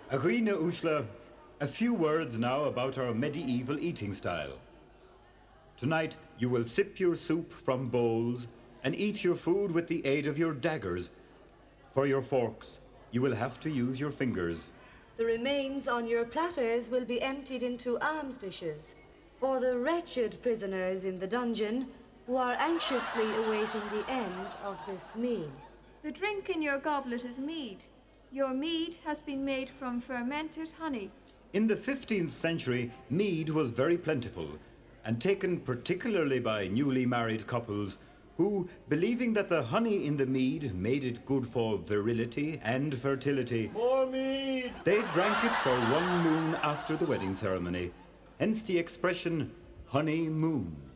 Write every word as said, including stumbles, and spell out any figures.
Arina Ushla, a few words now about our medieval eating style. Tonight, you will sip your soup from bowls and eat your food with the aid of your daggers. For your forks, you will have to use your fingers. The remains on your platters will be emptied into alms dishes for the wretched prisoners in the dungeon who are anxiously awaiting the end of this meal. The drink in your goblet is mead. Your mead has been made from fermented honey. In the fifteenth century, mead was very plentiful and taken particularly by newly married couples who, believing that the honey in the mead made it good for virility and fertility, more mead! They drank it for one moon after the wedding ceremony, hence the expression honey moon.